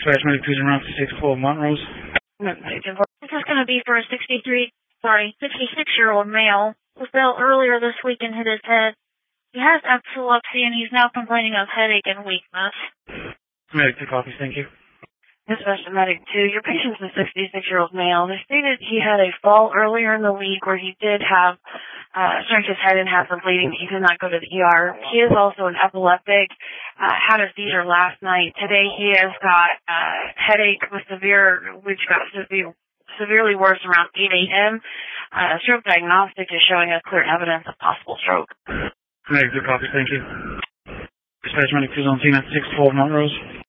Dispatch Medic 2 around 612 Montrose. This is going to be for a 66-year-old male who fell earlier this week and hit his head. He has epilepsy and he's now complaining of headache and weakness. Medic 2 copies, thank you. Dispatch Medic 2, your patient's a 66-year-old male. They stated he had a fall earlier in the week where he did have struck his head and had some bleeding. He did not go to the ER. He is also an epileptic, had a seizure last night. Today he has got headache with which got severely worse around 8 a.m. Stroke diagnostic is showing us clear evidence of possible stroke. Medic 2 copies, thank you. Dispatch Medic 2 on scene at 612 Montrose.